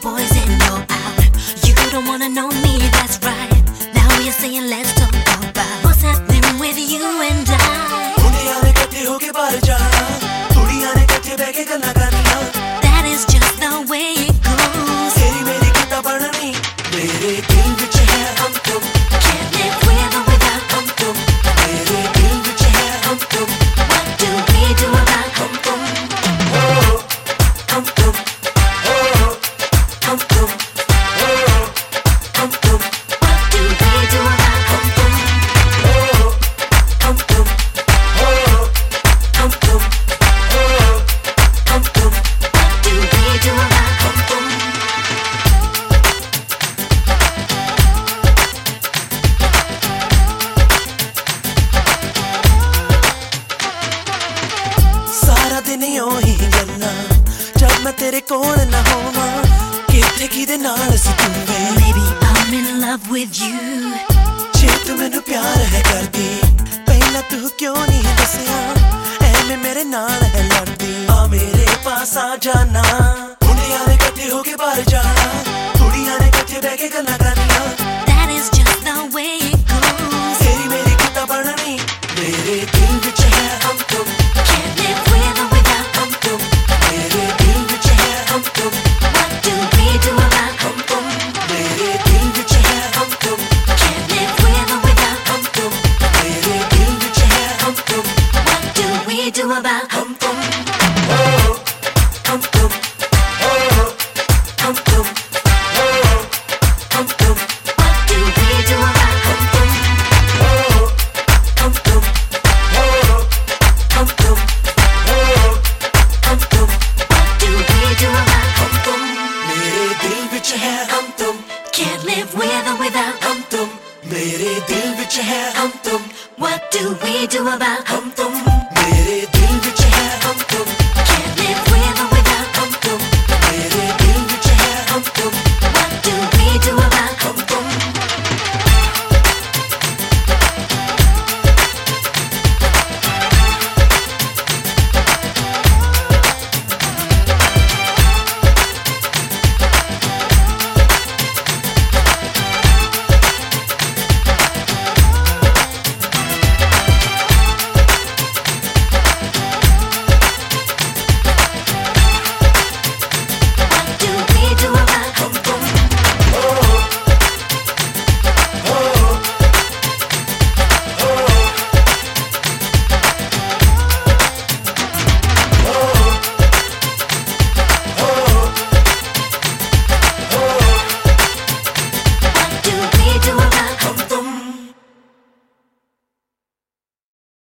boys in your out. You don't wanna know me, that's right. Now you're saying let's talk about what's happening with you and I. That is just the way it goes. Can't live with or without. What do we do about? दिन यूं ही गल्लां जब मैं तेरे कोल ना होवां किथे किदे नाल सी तू वे Baby, I'm in love with you. जे तू मैनू प्यार है करदी पहला तू क्यों नहीं दसिया ऐवें मेरे नाल है लड़दी आ मेरे पास आ जाना मुंडियां ने इकट्ठे होके बाहर जाना कुड़ियां ने इकट्ठे बैठ के गल्लां करनियां That is just the way it goes. तेरी मेरी किता बननी मेरे दिल विच है हम तुम Can't live with or without. मेरे दिल विच है हम तुम What do we do about? मेरे दिल विच है हम तुम Can't live with or without. मेरे दिल विच है हम तुम What do we do about? हम तुम हम तुम हम तुम हम तुम What do we do about? हम तुम हम तुम हम तुम हम तुम What do we do about? हम तुम मेरे दिल विच है हम तुम Can't live with or without. हम तुम मेरे दिल विच है हम तुम What do we do about? हम तुम मेरे दिल विच है हम तुम